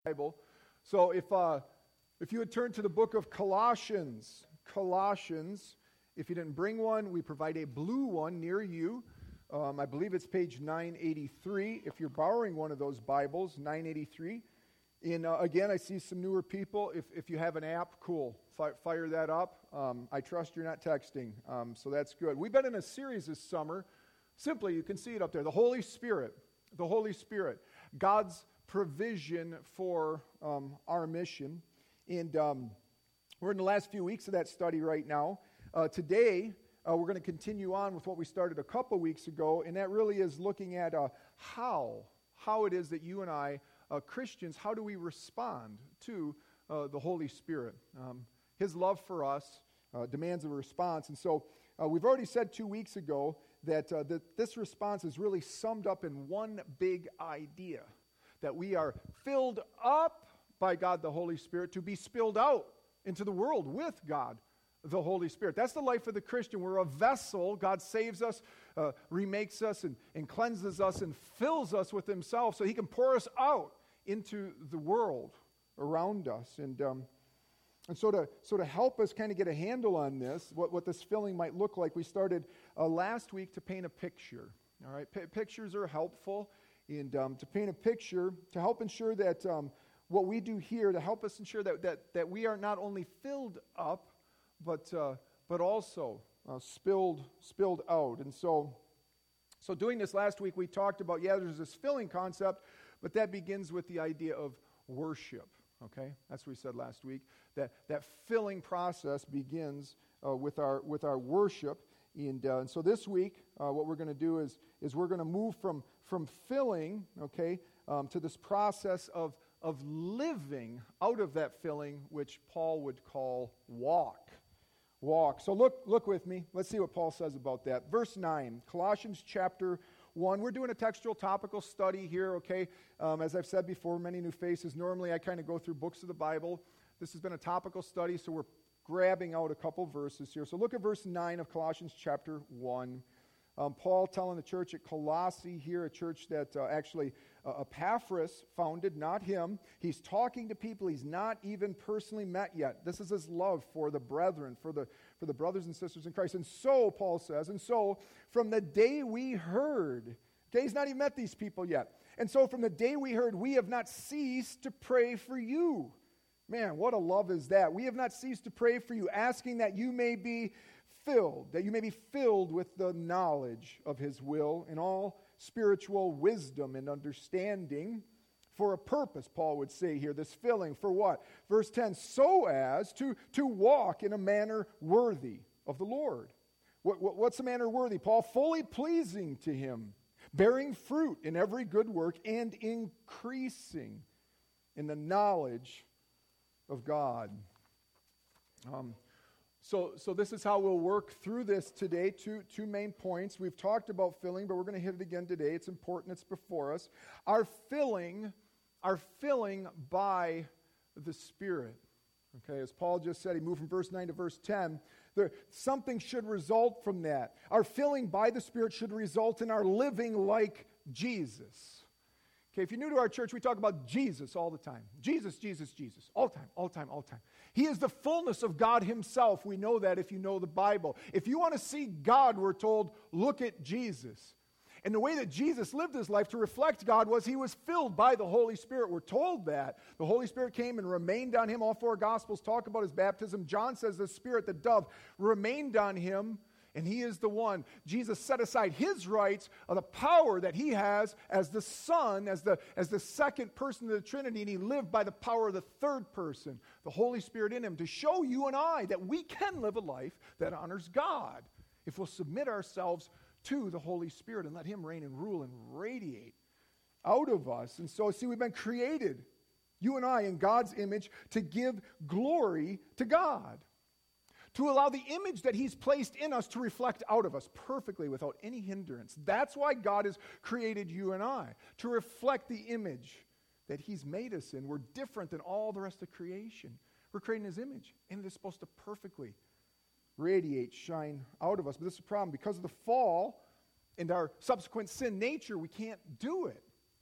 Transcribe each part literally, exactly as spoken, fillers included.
Bible. So if uh, if you would turn to the book of Colossians, Colossians, if you didn't bring one, we provide a blue one near you. Um, I believe it's page nine eighty-three. If you're borrowing one of those Bibles, nine eighty-three. And uh, again, I see some newer people. If if you have an app, cool. Fire, fire that up. Um, I trust you're not texting, um, so that's good. We've been in a series this summer. Simply, you can see it up there. The Holy Spirit. The Holy Spirit. God's provision for um, our mission. And um, we're in the last few weeks of that study right now. Uh, today, uh, we're going to continue on with what we started a couple weeks ago, and that really is looking at uh, how, how it is that you and I, uh, Christians, how do we respond to uh, the Holy Spirit? Um, His love for us uh, demands a response. And so uh, we've already said two weeks ago that, uh, that this response is really summed up in one big idea. That we are filled up by God the Holy Spirit to be spilled out into the world with God the Holy Spirit. That's the life of the Christian. We're a vessel. God saves us, uh, remakes us, and, and cleanses us, and fills us with Himself so He can pour us out into the world around us. And um, and so to, so to help us kind of get a handle on this, what, what this filling might look like, we started uh, last week to paint a picture. All right, P- pictures are helpful. And um, to paint a picture, to help ensure that um, what we do here, to help us ensure that that, that we are not only filled up, but uh, but also uh, spilled spilled out. And so, so doing this last week, we talked about, yeah, there's this filling concept, but that begins with the idea of worship. Okay, that's what we said last week. That that filling process begins uh, with our with our worship. And, uh, and so this week, uh, what we're going to do is is we're going to move from from filling, okay, um, to this process of of living out of that filling, which Paul would call walk, walk. So look look with me. Let's see what Paul says about that. Verse nine, Colossians chapter one. We're doing a textual topical study here, okay. Um, as I've said before, many new faces. Normally, I kind of go through books of the Bible. This has been a topical study, so we're grabbing out a couple verses here. So look at verse nine of Colossians chapter one. Um, Paul telling the church at Colossae here, a church that uh, actually uh, Epaphras founded, not him. He's talking to people he's not even personally met yet. This is his love for the brethren, for the, for the brothers and sisters in Christ. And so, Paul says, and so from the day we heard, okay, he's not even met these people yet. And so from the day we heard, we have not ceased to pray for you. Man, what a love is that. We have not ceased to pray for you, asking that you may be filled, that you may be filled with the knowledge of His will in all spiritual wisdom and understanding for a purpose, Paul would say here, this filling, for what? Verse ten, so as to, to walk in a manner worthy of the Lord. What, what, what's a manner worthy, Paul? Fully pleasing to Him, bearing fruit in every good work and increasing in the knowledge of God. Um, so, so this is how we'll work through this today. Two, two main points. We've talked about filling, but we're going to hit it again today. It's important. It's before us. Our filling, our filling by the Spirit. Okay, as Paul just said, he moved from verse nine to verse ten. There, something should result from that. Our filling by the Spirit should result in our living like Jesus. Okay, if you're new to our church, we talk about Jesus all the time. Jesus, Jesus, Jesus. All the time, all the time, all the time. He is the fullness of God Himself. We know that if you know the Bible. If you want to see God, we're told, look at Jesus. And the way that Jesus lived His life to reflect God was He was filled by the Holy Spirit. We're told that. The Holy Spirit came and remained on Him. All four Gospels talk about His baptism. John says the Spirit, the dove, remained on Him. And He is the one. Jesus set aside His rights of the power that He has as the Son, as the, as the second person of the Trinity, and He lived by the power of the third person, the Holy Spirit in Him, to show you and I that we can live a life that honors God if we'll submit ourselves to the Holy Spirit and let Him reign and rule and radiate out of us. And so, see, we've been created, you and I, in God's image to give glory to God. To allow the image that He's placed in us to reflect out of us perfectly without any hindrance. That's why God has created you and I, to reflect the image that He's made us in. We're different than all the rest of creation. We're created in His image, and it is supposed to perfectly radiate, shine out of us. But this is a problem. Because of the fall and our subsequent sin nature, we can't do it.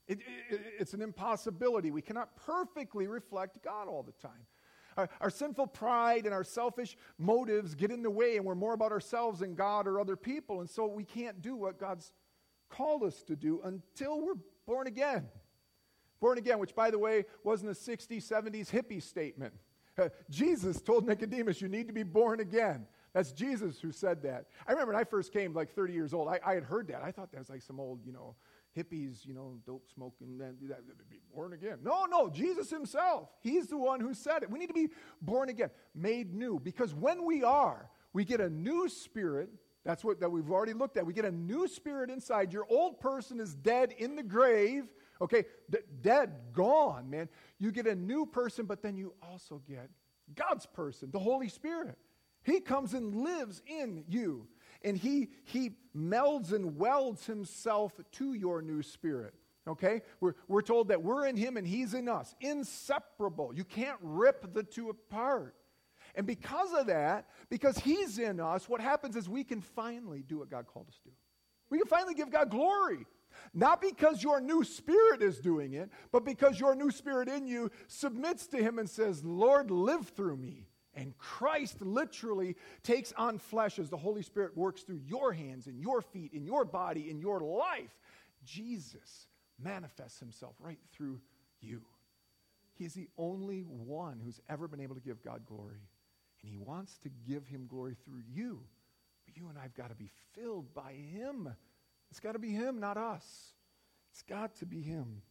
It, it, it's an impossibility. We cannot perfectly reflect God all the time. Our, our sinful pride and our selfish motives get in the way, and we're more about ourselves than God or other people, and so we can't do what God's called us to do until we're born again. Born again, which, by the way, wasn't a sixties, seventies hippie statement. Uh, Jesus told Nicodemus, you need to be born again. That's Jesus who said that. I remember when I first came, like thirty years old, I, I had heard that. I thought that was like some old, you know, hippies, you know, dope smoking, that, that, that, be born again. No, no, Jesus himself. He's the one who said it. We need to be born again, made new, because when we are, we get a new spirit. That's what that we've already looked at. We get a new spirit inside. Your old person is dead in the grave. Okay, D- dead, gone, man. You get a new person, but then you also get God's person, the Holy Spirit. He comes and lives in you. And he, he melds and welds himself to your new spirit. Okay? We're, we're told that we're in him and he's in us. Inseparable. You can't rip the two apart. And because of that, because he's in us, what happens is we can finally do what God called us to do. We can finally give God glory. Not because your new spirit is doing it, but because your new spirit in you submits to him and says, Lord, live through me. And Christ literally takes on flesh as the Holy Spirit works through your hands and your feet, in your body, in your life. Jesus manifests himself right through you. He is the only one who's ever been able to give God glory. And he wants to give him glory through you. But you and I have got to be filled by him. It's got to be him, not us. It's got to be him,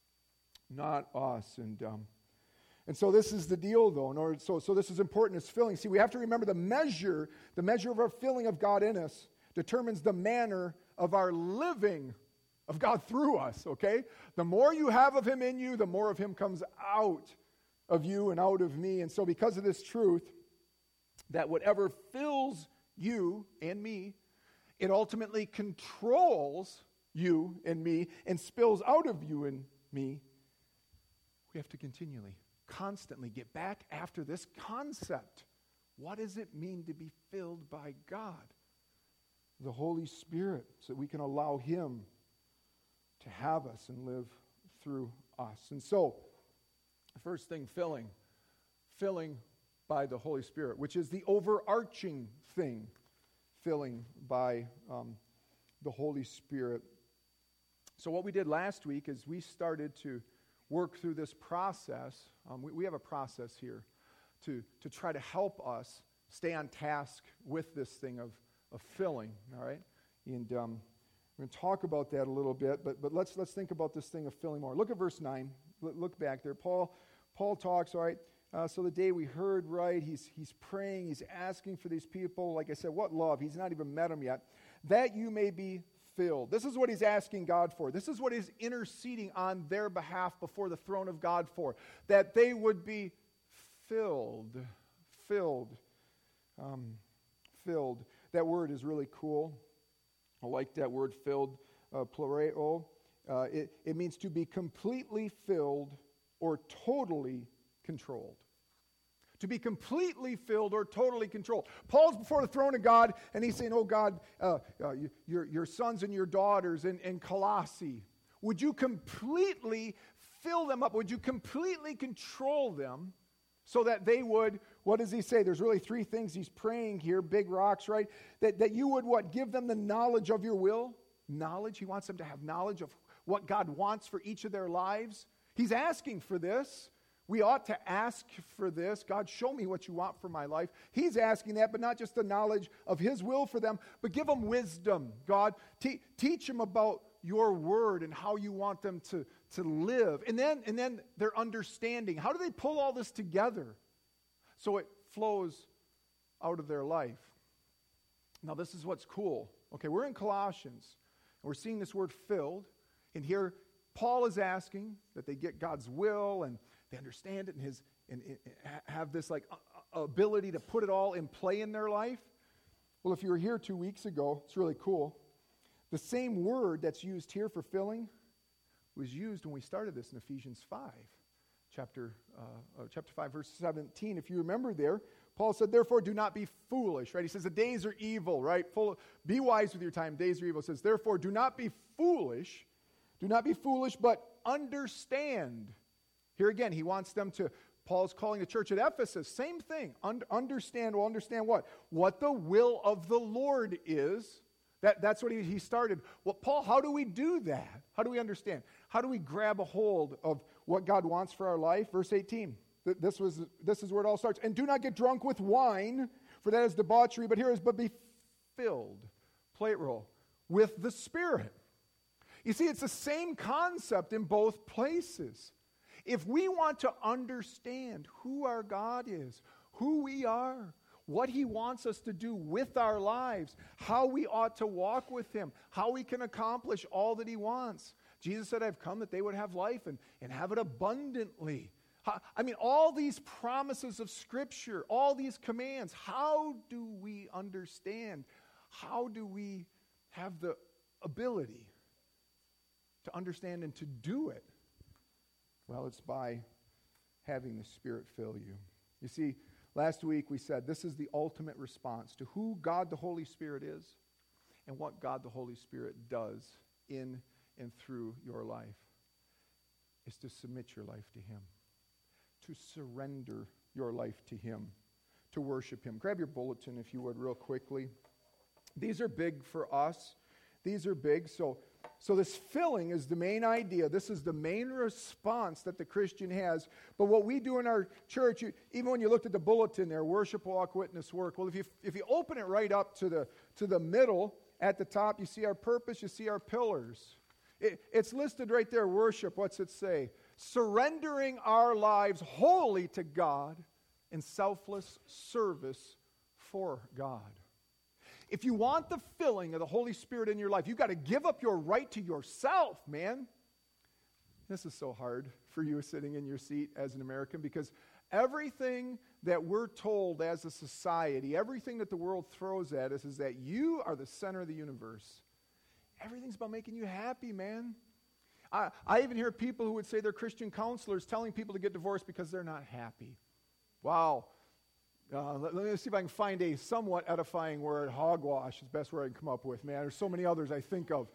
not us. And um, and so this is the deal, though. In order, so so this is important. It's filling. See, we have to remember the measure, the measure of our filling of God in us determines the manner of our living of God through us. Okay, the more you have of him in you, the more of him comes out of you and out of me. And so, because of this truth, that whatever fills you and me, it ultimately controls you and me and spills out of you and me. We have to continually, constantly get back after this concept. What does it mean to be filled by God? The Holy Spirit, so that we can allow him to have us and live through us. And so, first thing, filling. Filling by the Holy Spirit, which is the overarching thing. Filling by um, the Holy Spirit. So what we did last week is we started to work through this process. Um, we, we have a process here to, to try to help us stay on task with this thing of, of filling, all right? And um, we're going to talk about that a little bit, but but let's let's think about this thing of filling more. Look at verse nine. Look back there. Paul Paul talks, all right? Uh, so the day we heard, right, he's he's praying, he's asking for these people. Like I said, what love? He's not even met them yet. That you may be filled. This is what he's asking God for. This is what he's interceding on their behalf before the throne of God for. That they would be filled. Filled. Um, filled. That word is really cool. I like that word, filled. Uh, plureo. Uh, it, it means to be completely filled or totally controlled. To be completely filled or totally controlled. Paul's before the throne of God, and he's saying, oh God, uh, uh, your, your sons and your daughters in, in Colossae, would you completely fill them up? Would you completely control them so that they would, what does he say? There's really three things he's praying here, big rocks, right? That, that you would what? Give them the knowledge of your will? Knowledge. He wants them to have knowledge of what God wants for each of their lives. He's asking for this. We ought to ask for this. God, show me what you want for my life. He's asking that, but not just the knowledge of his will for them, but give them wisdom. God, te- teach them about your word and how you want them to, to live. And then, and then their understanding. How do they pull all this together so it flows out of their life? Now, this is what's cool. Okay, we're in Colossians, and we're seeing this word filled. And here, Paul is asking that they get God's will and they understand it and his and, and have this like uh, ability to put it all in play in their life. Well, if you were here two weeks ago, it's really cool. The same word that's used here for filling was used when we started this in Ephesians five, chapter uh, uh, chapter five, verse seventeen. If you remember there, Paul said, "Therefore, do not be foolish." Right? He says the days are evil. Right? Full. Of, be wise with your time. Days are evil. He says, "Therefore, do not be foolish, Do not be foolish, but understand. Here again, he wants them to, Paul's calling the church at Ephesus, same thing. Un- understand, well, understand what? What the will of the Lord is. That, that's what he, he started. Well, Paul, how do we do that? How do we understand? How do we grab a hold of what God wants for our life? Verse eighteen. Th- This was this is where it all starts. And do not get drunk with wine, for that is debauchery, but here is, but be filled, plate roll, with the Spirit. You see, it's the same concept in both places. If we want to understand who our God is, who we are, what he wants us to do with our lives, how we ought to walk with him, how we can accomplish all that he wants. Jesus said, I've come that they would have life and, and have it abundantly. How, I mean, all these promises of Scripture, all these commands, how do we understand? How do we have the ability to understand and to do it? Well, it's by having the Spirit fill you. You see, last week we said this is the ultimate response to who God the Holy Spirit is and what God the Holy Spirit does in and through your life is to submit your life to him, to surrender your life to him, to worship him. Grab your bulletin if you would real quickly. These are big for us. These are big. So, so this filling is the main idea. This is the main response that the Christian has. But what we do in our church, you, even when you looked at the bulletin there, worship, walk, witness, work. Well, if you if you open it right up to the to the middle at the top, you see our purpose. You see our pillars. It, it's listed right there. Worship. What's it say? Surrendering our lives wholly to God in selfless service for God. If you want the filling of the Holy Spirit in your life, you've got to give up your right to yourself, man. This is so hard for you sitting in your seat as an American because everything that we're told as a society, everything that the world throws at us is that you are the center of the universe. Everything's about making you happy, man. I, I even hear people who would say they're Christian counselors telling people to get divorced because they're not happy. Wow. Uh, let, let me see if I can find a somewhat edifying word. Hogwash is the best word I can come up with, man. There's so many others I think of.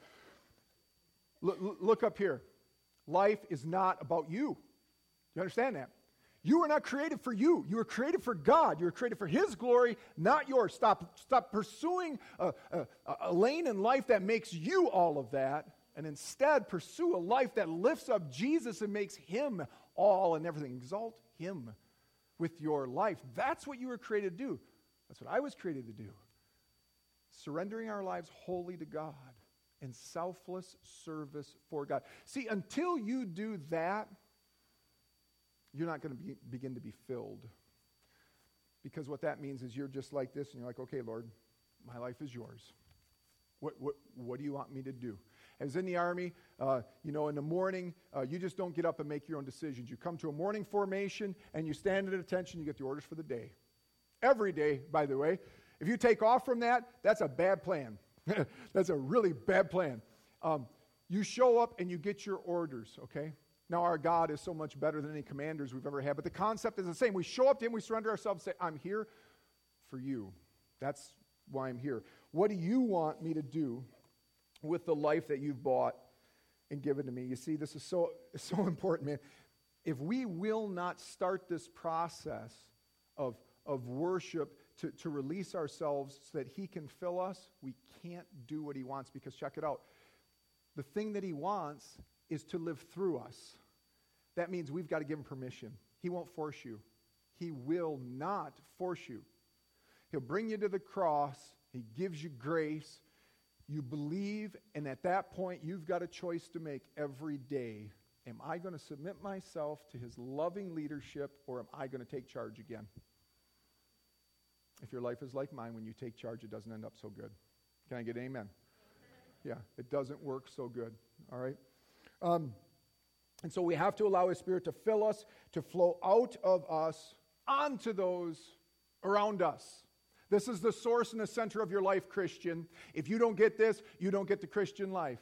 L- look up here. Life is not about you. You understand that? You were not created for you. You were created for God. You were created for his glory, not yours. Stop, stop pursuing a, a, a lane in life that makes you all of that, and instead pursue a life that lifts up Jesus and makes him all and everything. Exalt him with your life. That's what you were created to do. That's what I was created to do. Surrendering our lives wholly to God in selfless service for God. See, until you do that, you're not going to be, begin to be filled. Because what that means is you're just like this, and you're like, okay, Lord, my life is yours. What what what do you want me to do? As in the Army, uh, you know, in the morning, uh, you just don't get up and make your own decisions. You come to a morning formation, and you stand at attention, you get the orders for the day. Every day, by the way. If you take off from that, that's a bad plan. That's a really bad plan. Um, you show up, and you get your orders, okay? Now, our God is so much better than any commanders we've ever had, but the concept is the same. We show up to him, we surrender ourselves, say, I'm here for you. That's why I'm here. What do you want me to do with the life that you've bought and given to me? You see, this is so, so important, man. If we will not start this process of, of worship to, to release ourselves so that he can fill us, we can't do what he wants, because check it out. The thing that he wants is to live through us. That means we've got to give him permission. He won't force you. He will not force you. He'll bring you to the cross. He gives you grace. You believe, and at that point, you've got a choice to make every day. Am I going to submit myself to his loving leadership, or am I going to take charge again? If your life is like mine, when you take charge, it doesn't end up so good. Can I get an amen? Yeah, it doesn't work so good, all right? Um, and so we have to allow his Spirit to fill us, to flow out of us onto those around us. This is the source and the center of your life, Christian. If you don't get this, you don't get the Christian life.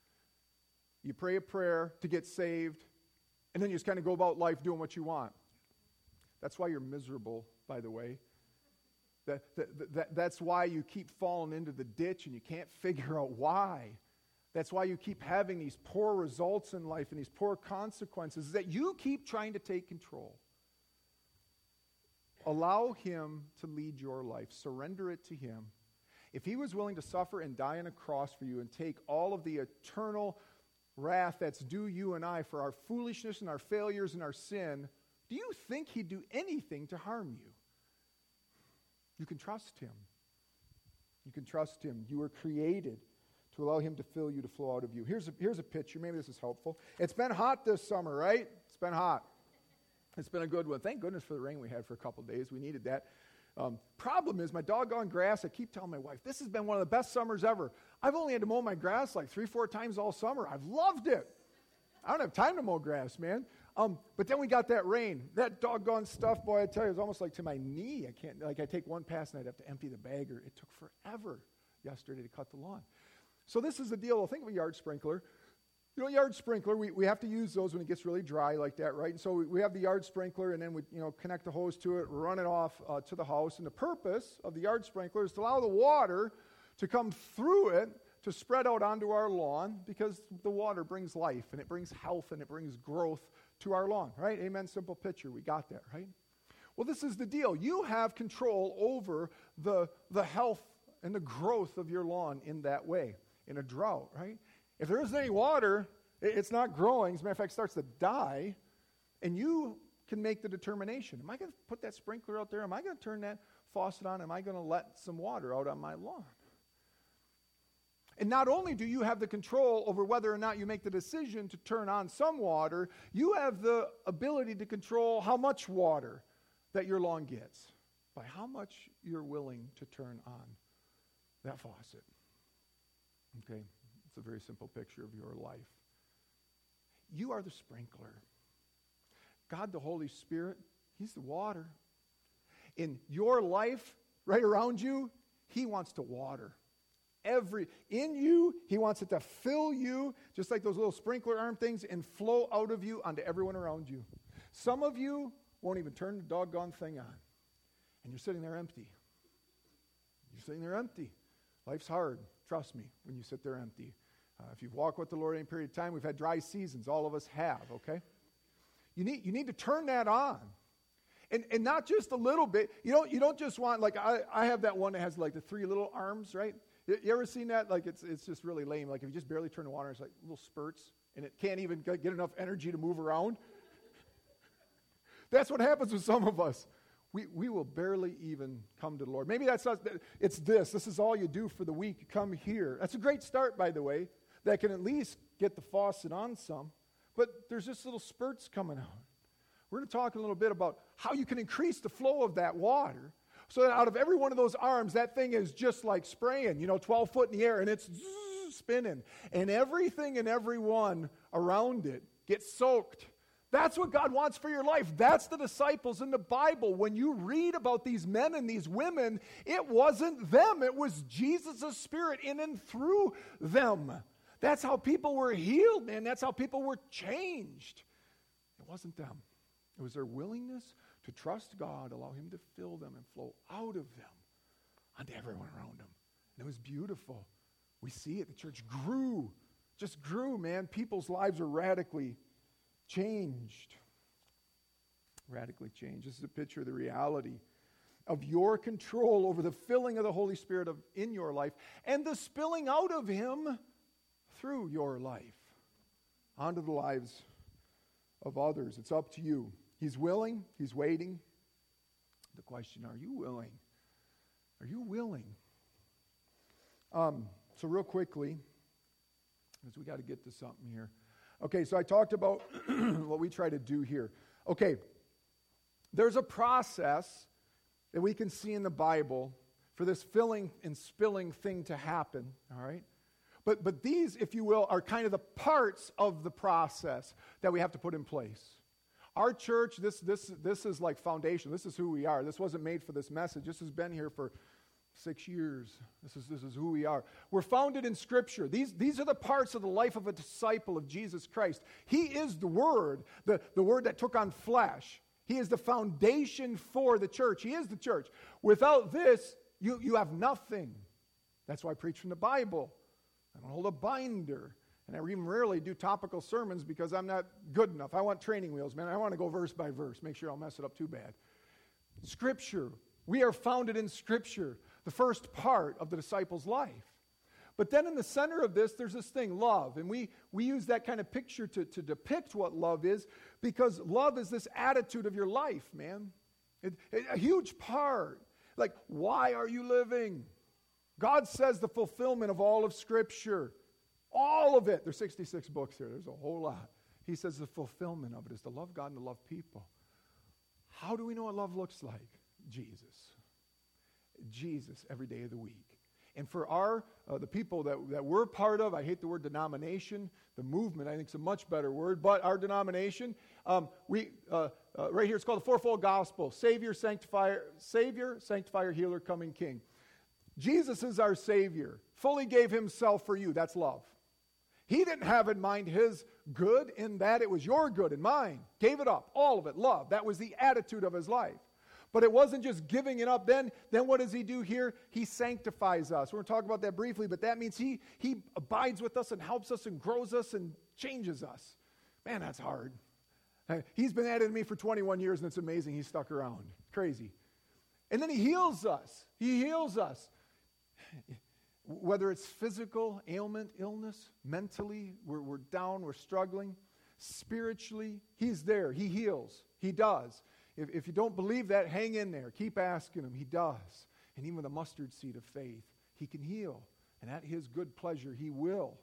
You pray a prayer to get saved, and then you just kind of go about life doing what you want. That's why you're miserable, by the way. That, that, that, that's why you keep falling into the ditch and you can't figure out why. That's why you keep having these poor results in life and these poor consequences, is that you keep trying to take control. Allow him to lead your life. Surrender it to him. If he was willing to suffer and die on a cross for you and take all of the eternal wrath that's due you and I for our foolishness and our failures and our sin, do you think he'd do anything to harm you? You can trust him. You can trust him. You were created to allow him to fill you, to flow out of you. Here's a, here's a picture. Maybe this is helpful. It's been hot this summer, right? It's been hot. It's been a good one. Thank goodness for the rain we had for a couple days. We needed that. Um, problem is, my doggone grass, I keep telling my wife, this has been one of the best summers ever. I've only had to mow my grass like three, four times all summer. I've loved it. I don't have time to mow grass, man. Um, but then we got that rain. That doggone stuff, boy, I tell you, it was almost like to my knee. I can't, like I take one pass and I'd have to empty the bagger. It took forever yesterday to cut the lawn. So this is the deal. Well, think of a yard sprinkler. You know, yard sprinkler, we, we have to use those when it gets really dry like that, right? And so we, we have the yard sprinkler, and then we, you know, connect the hose to it, run it off uh, to the house. And the purpose of the yard sprinkler is to allow the water to come through it to spread out onto our lawn, because the water brings life, and it brings health, and it brings growth to our lawn, right? Amen, simple picture. We got that, right? Well, this is the deal. You have control over the, the health and the growth of your lawn in that way, in a drought, right? If there isn't any water, it's not growing. As a matter of fact, it starts to die. And you can make the determination. Am I going to put that sprinkler out there? Am I going to turn that faucet on? Am I going to let some water out on my lawn? And not only do you have the control over whether or not you make the decision to turn on some water, you have the ability to control how much water that your lawn gets by how much you're willing to turn on that faucet. Okay? It's a very simple picture of your life. You are the sprinkler. God, the Holy Spirit, he's the water. In your life, right around you, he wants to water. Every, in you, he wants it to fill you, just like those little sprinkler arm things, and flow out of you onto everyone around you. Some of you won't even turn the doggone thing on. And you're sitting there empty. You're sitting there empty. Life's hard. Trust me, when you sit there empty. Uh, if you've walked with the Lord any period of time, we've had dry seasons. All of us have, okay? You need, you need to turn that on. And, and not just a little bit. You don't, you don't just want, like, I, I have that one that has, like, the three little arms, right? You, you ever seen that? Like, it's, it's just really lame. Like, if you just barely turn the water, it's like little spurts, and it can't even get enough energy to move around. That's what happens with some of us. We we will barely even come to the Lord. Maybe that's not, it's this. This is all you do for the week. You come here. That's a great start, by the way. That can at least get the faucet on some. But there's just little spurts coming out. We're going to talk a little bit about how you can increase the flow of that water so that out of every one of those arms, that thing is just like spraying, you know, twelve foot in the air, and it's zzz, spinning. And everything and everyone around it gets soaked. That's what God wants for your life. That's the disciples in the Bible. When you read about these men and these women, it wasn't them. It was Jesus' Spirit in and through them. That's how people were healed, man. That's how people were changed. It wasn't them. It was their willingness to trust God, allow him to fill them and flow out of them onto everyone around them. And it was beautiful. We see it. The church grew. Just grew, man. People's lives are radically changed. Radically changed. This is a picture of the reality of your control over the filling of the Holy Spirit of, in your life and the spilling out of him through your life onto the lives of others. It's up to you. He's willing. He's waiting. The question, are you willing? Are you willing? Um, so real quickly, because we got to get to something here. Okay, so I talked about what we try to do here. Okay, there's a process that we can see in the Bible for this filling and spilling thing to happen, all right? But but these, if you will, are kind of the parts of the process that we have to put in place. Our church, this this this is like foundation. This is who we are. This wasn't made for this message. This has been here for Six years. This is this is who we are. We're founded in Scripture. These, these are the parts of the life of a disciple of Jesus Christ. He is the Word, the, the Word that took on flesh. He is the foundation for the church. He is the church. Without this, you, you have nothing. That's why I preach from the Bible. I don't hold a binder. And I even rarely do topical sermons because I'm not good enough. I want training wheels, man. I want to go verse by verse. Make sure I don't mess it up too bad. Scripture. We are founded in Scripture, the first part of the disciple's life. But then in the center of this, there's this thing, love. And we, we use that kind of picture to, to depict what love is, because love is this attitude of your life, man. It, it, a huge part. Like, why are you living? God says the fulfillment of all of Scripture. All of it. There's sixty-six books here. There's a whole lot. He says the fulfillment of it is to love God and to love people. How do we know what love looks like? Jesus. Jesus every day of the week. And for our, uh, the people that, that we're part of, I hate the word denomination, the movement I think is a much better word, but our denomination, um, we uh, uh, right here it's called the fourfold gospel. Savior, sanctifier, Savior, sanctifier, healer, coming King. Jesus is our Savior. Fully gave himself for you. That's love. He didn't have in mind his good in that it was your good and mine. Gave it up. All of it. Love. That was the attitude of his life. But it wasn't just giving it up. Then, then what does he do here? He sanctifies us. We're going to talk about that briefly, but that means he, he abides with us and helps us and grows us and changes us. Man, that's hard. He's been at it to me for twenty-one years, and it's amazing he's stuck around. Crazy. And then he heals us. He heals us. Whether it's physical ailment, illness, mentally, we're, we're down, we're struggling. Spiritually, he's there. He heals. He does. If, if you don't believe that, hang in there. Keep asking him. He does. And even with a mustard seed of faith, he can heal. And at his good pleasure, he will.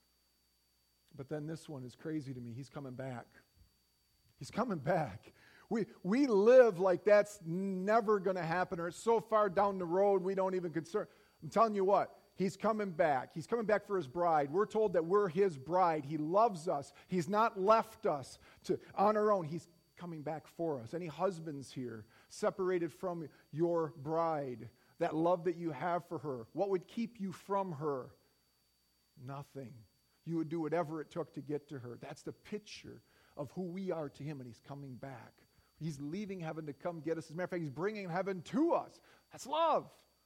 But then this one is crazy to me. He's coming back. He's coming back. We we live like that's never going to happen, or it's so far down the road we don't even concern. I'm telling you what, he's coming back. He's coming back for his bride. We're told that we're his bride. He loves us. He's not left us to on our own. He's coming back for us. Any husbands here separated from your bride, that love that you have for her, what would keep you from her? Nothing. You would do whatever it took to get to her. That's the picture of who we are to him, and he's coming back. He's leaving heaven to come get us. As a matter of fact, he's bringing heaven to us. That's love.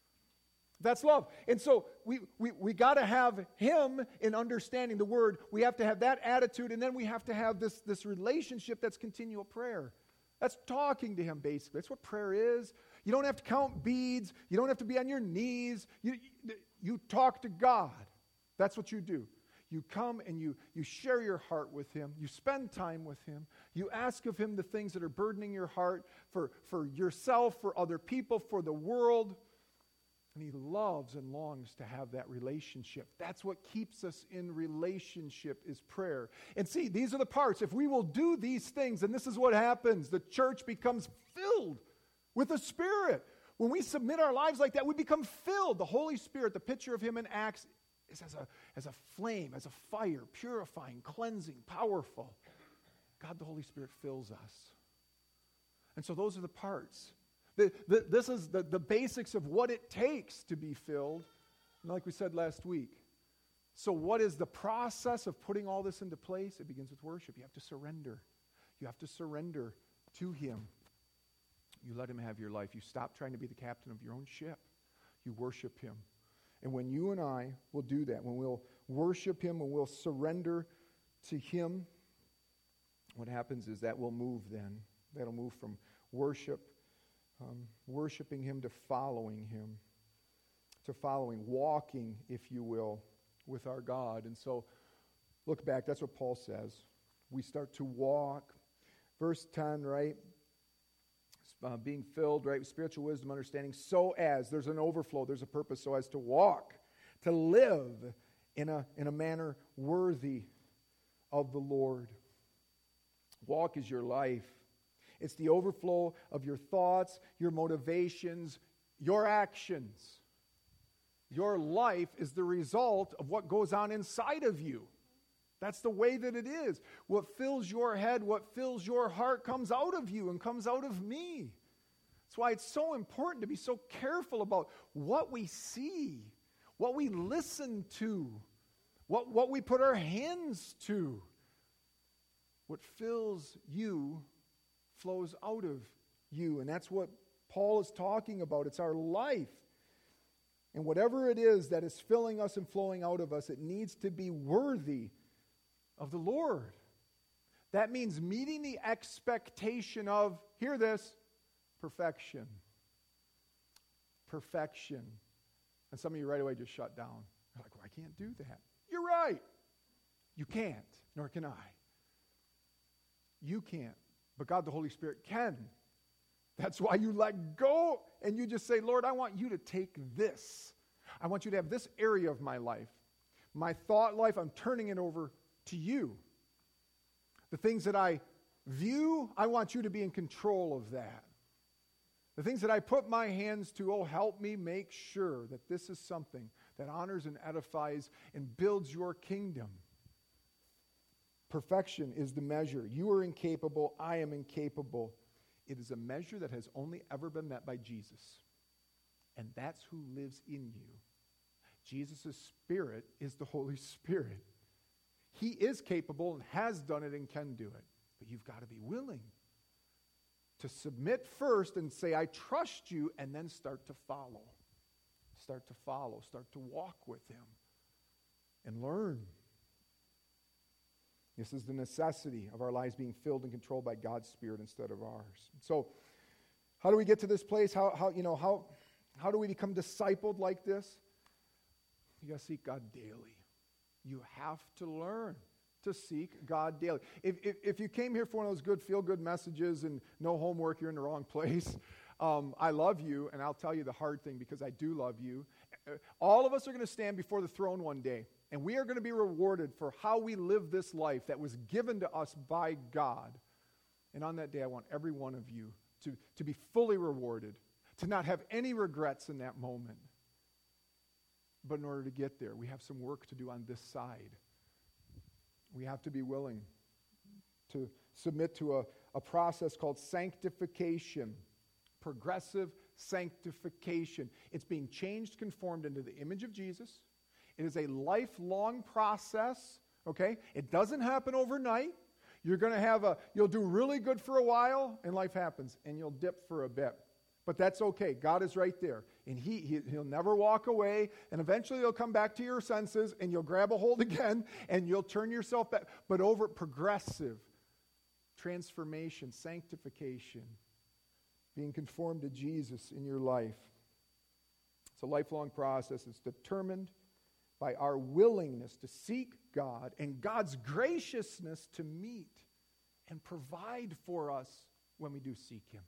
That's love. And so we we, we got to have him in understanding the word. We have to have that attitude, and then we have to have this, this relationship that's continual prayer. That's talking to him, basically. That's what prayer is. You don't have to count beads. You don't have to be on your knees. You, you, you talk to God. That's what you do. You come and you, you share your heart with him. You spend time with him. You ask of him the things that are burdening your heart for, for yourself, for other people, for the world. And he loves and longs to have that relationship. That's what keeps us in relationship is prayer. And see, these are the parts. If we will do these things, and this is what happens, the church becomes filled with the Spirit. When we submit our lives like that, we become filled. The Holy Spirit, the picture of him in Acts, is as a, as a flame, as a fire, purifying, cleansing, powerful. God, the Holy Spirit fills us. And so those are the parts. The, the, this is the, the basics of what it takes to be filled, and like we said last week. So what is the process of putting all this into place? It begins with worship. You have to surrender. You have to surrender to him. You let him have your life. You stop trying to be the captain of your own ship. You worship him. And when you and I will do that, when we'll worship him, when we'll surrender to him, what happens is that will move then. That'll move from worship, um, worshiping him to following him, to following, walking, if you will, with our God. And so, look back, that's what Paul says. We start to walk. Verse ten, right? Uh, being filled, right, with spiritual wisdom, understanding, so as, there's an overflow, there's a purpose, so as to walk, to live in a, in a manner worthy of the Lord. Walk is your life. It's the overflow of your thoughts, your motivations, your actions. Your life is the result of what goes on inside of you. That's the way that it is. What fills your head, what fills your heart comes out of you and comes out of me. That's why it's so important to be so careful about what we see, what we listen to, what, what we put our hands to. What fills you flows out of you. And that's what Paul is talking about. It's our life. And whatever it is that is filling us and flowing out of us, it needs to be worthy of the Lord. That means meeting the expectation of, hear this, perfection. Perfection. And some of you right away just shut down. You're like, well, I can't do that. You're right. You can't, nor can I. You can't, but God the Holy Spirit can. That's why you let go and you just say, Lord, I want you to take this. I want you to have this area of my life. My thought life, I'm turning it over to you. The things that I view, I want you to be in control of that. The things that I put my hands to, oh, help me make sure that this is something that honors and edifies and builds your kingdom. Perfection is the measure. You are incapable, I am incapable. It is a measure that has only ever been met by Jesus. And that's who lives in you. Jesus' Spirit is the Holy Spirit. He is capable and has done it and can do it. But you've got to be willing to submit first and say, I trust you, and then start to follow. Start to follow. Start to walk with him and learn. This is the necessity of our lives being filled and controlled by God's Spirit instead of ours. So, how do we get to this place? How, how you know, how, how do we become discipled like this? You got to seek God daily. You have to learn to seek God daily. If, if, if you came here for one of those good feel-good messages and no homework, you're in the wrong place. Um, I love you, and I'll tell you the hard thing because I do love you. All of us are going to stand before the throne one day, and we are going to be rewarded for how we live this life that was given to us by God. And on that day, I want every one of you to, to be fully rewarded, to not have any regrets in that moment. But in order to get there, we have some work to do on this side. We have to be willing to submit to a, a process called sanctification, progressive sanctification. It's being changed, conformed into the image of Jesus. It is a lifelong process, okay? It doesn't happen overnight. You're going to have a, you'll do really good for a while, and life happens, and you'll dip for a bit. But that's okay. God is right there. And he, he, he'll never walk away. And eventually you'll come back to your senses and you'll grab a hold again and you'll turn yourself back. But over progressive transformation, sanctification, being conformed to Jesus in your life. It's a lifelong process. It's determined by our willingness to seek God and God's graciousness to meet and provide for us when we do seek him.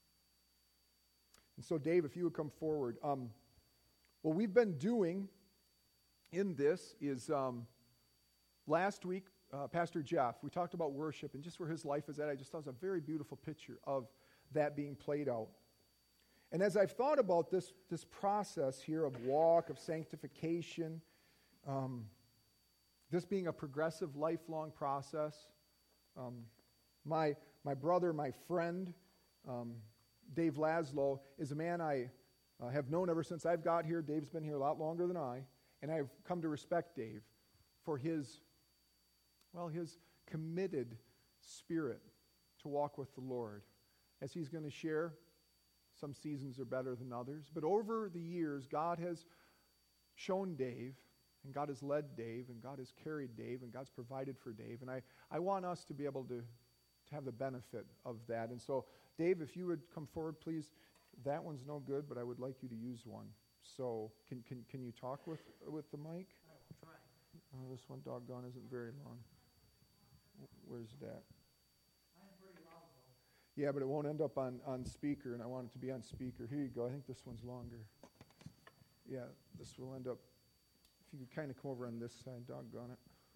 And so, Dave, if you would come forward. Um, what we've been doing in this is um, last week, uh, Pastor Jeff, we talked about worship and just where his life is at. I just thought it was a very beautiful picture of that being played out. And as I've thought about this, this process here of walk, of sanctification, um, this being a progressive, lifelong process, um, my, my brother, my friend, um, Dave Laszlo is a man I uh, have known ever since I've got here. Dave's been here a lot longer than I, and I've come to respect Dave for his, well, his committed spirit to walk with the Lord. As he's going to share, some seasons are better than others, but over the years, God has shown Dave, and God has led Dave, and God has carried Dave, and God's provided for Dave, and I, I want us to be able to, to have the benefit of that. And so, Dave, if you would come forward, please. That one's no good, but I would like you to use one. So, can can can you talk with with the mic? I will try. Oh, this one, doggone, isn't very long. Where's that? I'm pretty loud, though. Yeah, but it won't end up on, on speaker, and I want it to be on speaker. Here you go. I think this one's longer. Yeah, this will end up, if you could kind of come over on this side, doggone it.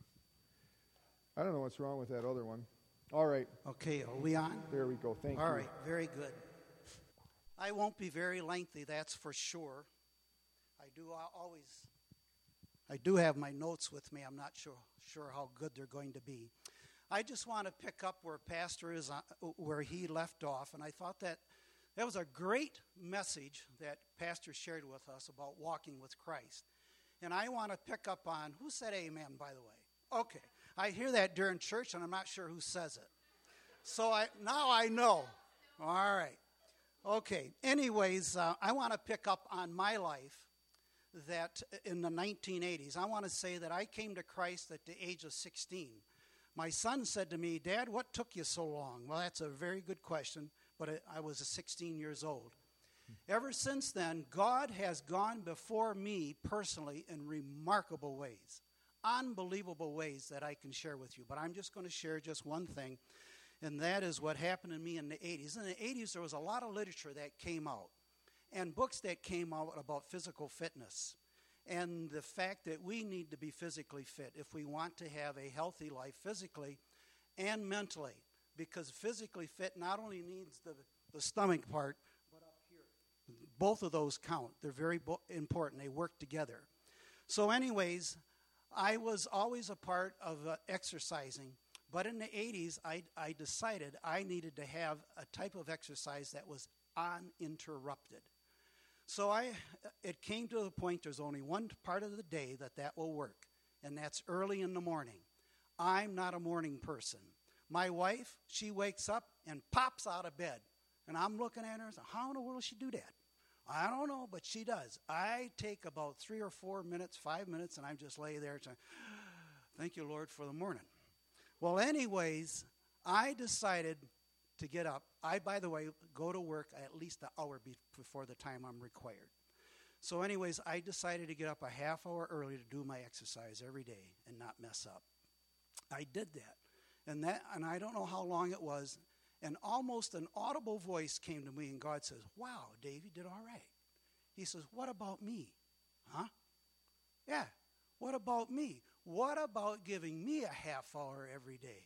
I don't know what's wrong with that other one. All right. Okay, are we on? There we go. Thank All you. right, very good. I won't be very lengthy, that's for sure. I do always, I do have my notes with me. I'm not sure sure how good they're going to be. I just want to pick up where Pastor is, on, where he left off, and I thought that that was a great message that Pastor shared with us about walking with Christ. And I want to pick up on, who said amen, by the way? Okay. I hear that during church, and I'm not sure who says it. So I now I know. All right. Okay. Anyways, uh, I want to pick up on my life that in the nineteen eighties, I want to say that I came to Christ at the age of sixteen. My son said to me, "Dad, what took you so long?" Well, that's a very good question, but I was sixteen years old. Ever since then, God has gone before me personally in remarkable ways, unbelievable ways that I can share with you. But I'm just going to share just one thing, and that is what happened to me in the eighties. In the eighties, there was a lot of literature that came out and books that came out about physical fitness and the fact that we need to be physically fit if we want to have a healthy life physically and mentally, because physically fit not only needs the, the stomach part, but up here. Both of those count. They're very bo- important. They work together. So anyways, I was always a part of uh, exercising, but in the eighties, I, I decided I needed to have a type of exercise that was uninterrupted. So I, it came to the point there's only one part of the day that that will work, and that's early in the morning. I'm not a morning person. My wife, she wakes up and pops out of bed, and I'm looking at her and saying, how in the world does she do that? I don't know, but she does. I take about three or four minutes, five minutes, and I just lay there saying, thank you, Lord, for the morning. Well, anyways, I decided to get up. I, by the way, go to work at least an hour be- before the time I'm required. So anyways, I decided to get up a half hour early to do my exercise every day and not mess up. I did that. And that, and I don't know how long it was, and almost an audible voice came to me, and God says, wow, Dave, you did all right. He says, what about me? Huh? Yeah, what about me? What about giving me a half hour every day?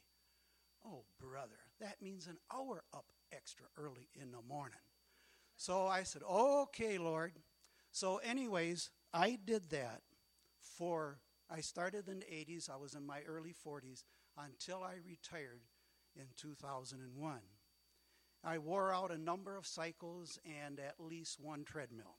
Oh, brother, that means an hour up extra early in the morning. So I said, okay, Lord. So anyways, I did that for, I started in the eighties. I was in my early forties until I retired in two thousand one. I wore out a number of cycles and at least one treadmill.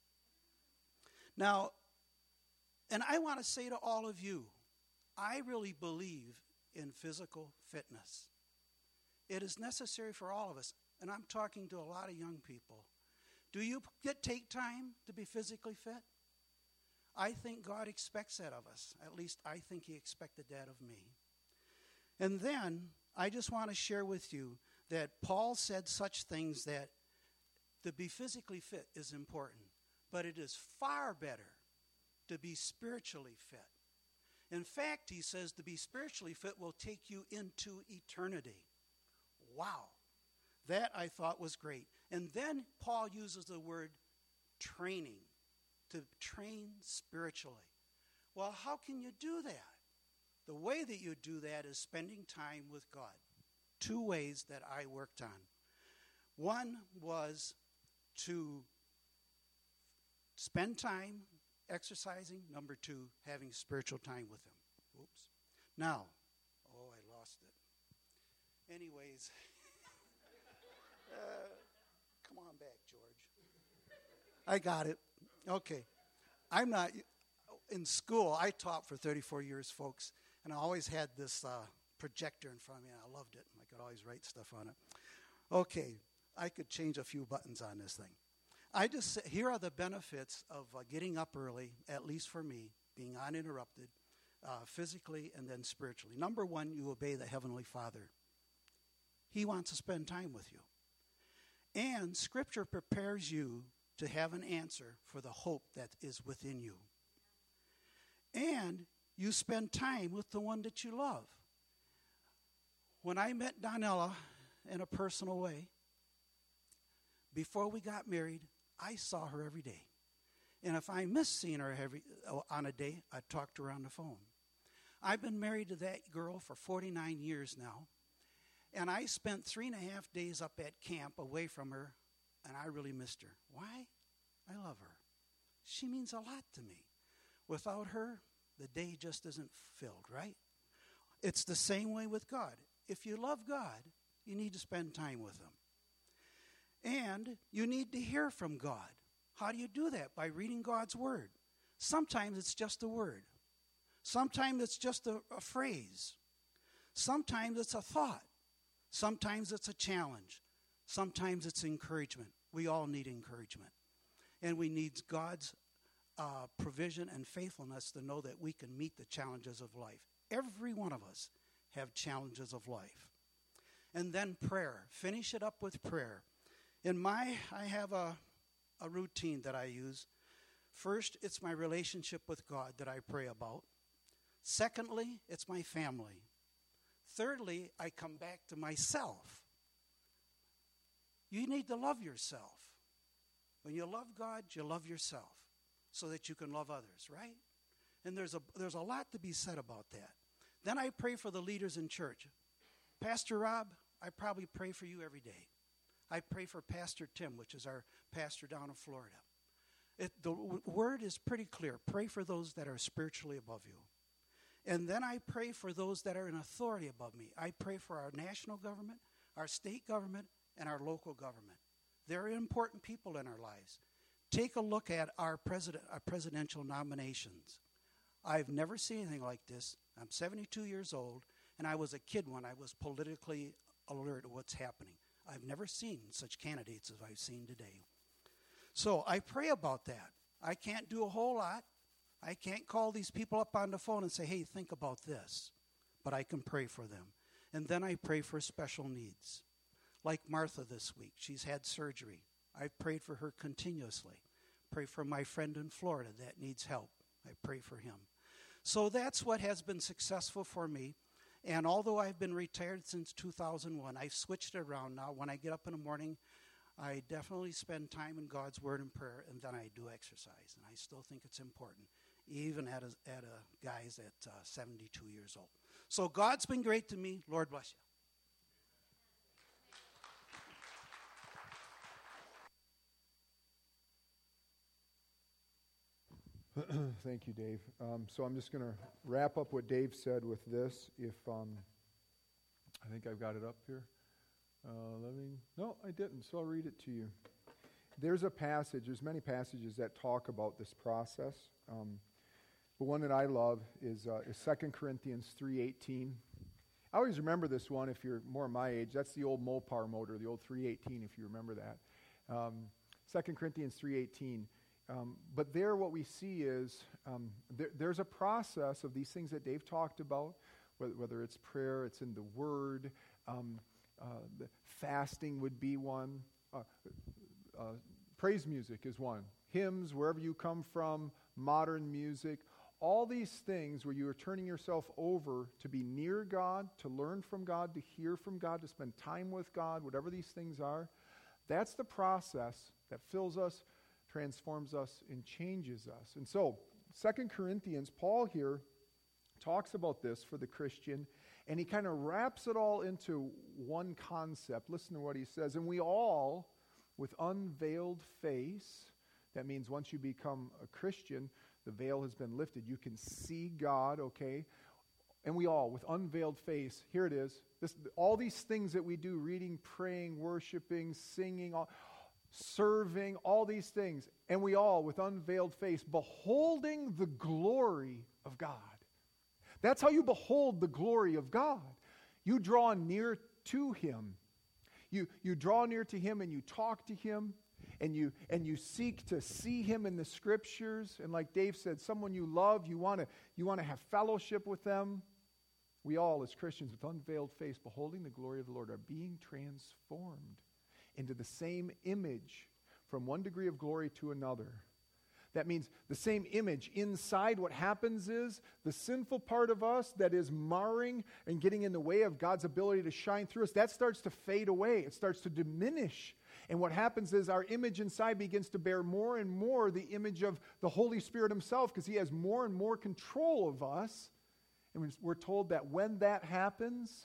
Now, and I want to say to all of you, I really believe in physical fitness. It is necessary for all of us, and I'm talking to a lot of young people. Do you get take time to be physically fit? I think God expects that of us. At least I think he expected that of me. And then I just want to share with you that Paul said such things that to be physically fit is important, but it is far better to be spiritually fit. In fact, he says to be spiritually fit will take you into eternity. Wow. That I thought was great. And then Paul uses the word training, to train spiritually. Well, how can you do that? The way that you do that is spending time with God. Two ways that I worked on. One was to spend time exercising. Number two, having spiritual time with him. Oops. Now, oh, I lost it. Anyways, uh, come on back, George. I got it. Okay. I'm not, in school, I taught for thirty-four years, folks, and I always had this uh, projector in front of me, and I loved it. I could always write stuff on it. Okay, I could change a few buttons on this thing. I just, here are the benefits of uh, getting up early, at least for me, being uninterrupted, uh, physically and then spiritually. Number one, you obey the Heavenly Father. He wants to spend time with you. And Scripture prepares you to have an answer for the hope that is within you. And you spend time with the one that you love. When I met Donella in a personal way, before we got married, I saw her every day. And if I missed seeing her every, on a day, I'd talk to her on the phone. I've been married to that girl for forty-nine years now. And I spent three and a half days up at camp away from her, and I really missed her. Why? I love her. She means a lot to me. Without her, the day just isn't filled, right? It's the same way with God. If you love God, you need to spend time with him. And you need to hear from God. How do you do that? By reading God's word. Sometimes it's just a word. Sometimes it's just a, a phrase. Sometimes it's a thought. Sometimes it's a challenge. Sometimes it's encouragement. We all need encouragement. And we need God's uh, provision and faithfulness to know that we can meet the challenges of life. Every one of us have challenges of life. And then prayer. Finish it up with prayer. In my, I have a, a routine that I use. First, it's my relationship with God that I pray about. Secondly, it's my family. Thirdly, I come back to myself. You need to love yourself. When you love God, you love yourself so that you can love others, right? And there's a there's a lot to be said about that. Then I pray for the leaders in church. Pastor Rob, I probably pray for you every day. I pray for Pastor Tim, which is our pastor down in Florida. It, the w- word is pretty clear. Pray for those that are spiritually above you. And then I pray for those that are in authority above me. I pray for our national government, our state government, and our local government. They're important people in our lives. Take a look at our president, our presidential nominations. I've never seen anything like this. I'm seventy-two years old, and I was a kid when I was politically alert to what's happening. I've never seen such candidates as I've seen today. So I pray about that. I can't do a whole lot. I can't call these people up on the phone and say, hey, think about this. But I can pray for them. And then I pray for special needs. Like Martha this week. She's had surgery. I've prayed for her continuously. Pray for my friend in Florida that needs help. I pray for him. So that's what has been successful for me. And although I've been retired since two thousand one, I've switched it around now. When I get up in the morning, I definitely spend time in God's Word and prayer, and then I do exercise. And I still think it's important, even at a, at a guy's at uh, seventy-two years old. So God's been great to me. Lord bless you. Thank you, Dave. Um, so I'm just going to wrap up what Dave said with this. If um, I think I've got it up here. Uh, loving. No, I didn't, so I'll read it to you. There's a passage, there's many passages that talk about this process. Um, but one that I love is, uh, is Second Corinthians three eighteen. I always remember this one if you're more my age. That's the old Mopar motor, the old three eighteen, if you remember that. Um, Second Corinthians three eighteen. Um, but there what we see is um, there, there's a process of these things that Dave talked about, whether, whether it's prayer, it's in the Word, um, uh, the fasting would be one, uh, uh, praise music is one, hymns, wherever you come from, modern music, all these things where you are turning yourself over to be near God, to learn from God, to hear from God, to spend time with God, whatever these things are, that's the process that fills us, transforms us, and changes us. And so, Second Corinthians, Paul here talks about this for the Christian, and he kind of wraps it all into one concept. Listen to what he says. And we all, with unveiled face, that means once you become a Christian, the veil has been lifted. You can see God, okay? And we all, with unveiled face, here it is. This, all these things that we do, reading, praying, worshiping, singing, all, serving, all these things. And we all, with unveiled face, beholding the glory of God. That's how you behold the glory of God. You draw near to Him. You, you draw near to Him and you talk to Him. And you and you seek to see Him in the Scriptures. And like Dave said, someone you love, you want to you want to have fellowship with them. We all, as Christians, with unveiled face, beholding the glory of the Lord, are being transformed into the same image from one degree of glory to another. That means the same image. Inside, what happens is the sinful part of us that is marring and getting in the way of God's ability to shine through us, that starts to fade away. It starts to diminish. And what happens is our image inside begins to bear more and more the image of the Holy Spirit Himself, because He has more and more control of us. And we're told that when that happens,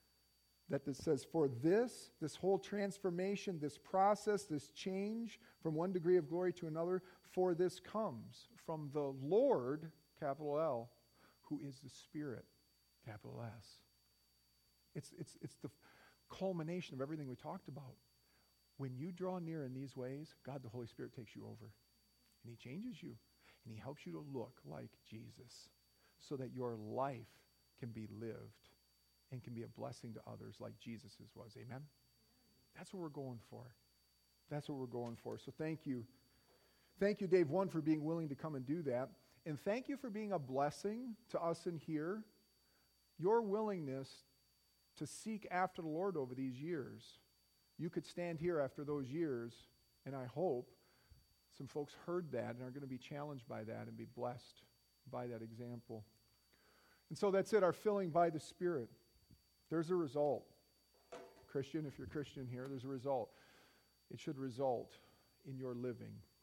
that this says, for this, this whole transformation, this process, this change from one degree of glory to another, for this comes from the Lord, capital L, who is the Spirit, capital S. It's, it's, it's the culmination of everything we talked about. When you draw near in these ways, God the Holy Spirit takes you over. And He changes you. And He helps you to look like Jesus so that your life can be lived and can be a blessing to others like Jesus's was. Amen? That's what we're going for. That's what we're going for. So thank you Thank you, Dave, one, for being willing to come and do that. And thank you for being a blessing to us in here. Your willingness to seek after the Lord over these years. You could stand here after those years, and I hope some folks heard that and are going to be challenged by that and be blessed by that example. And so that's it, our filling by the Spirit. There's a result. Christian, if you're Christian here, there's a result. It should result in your living.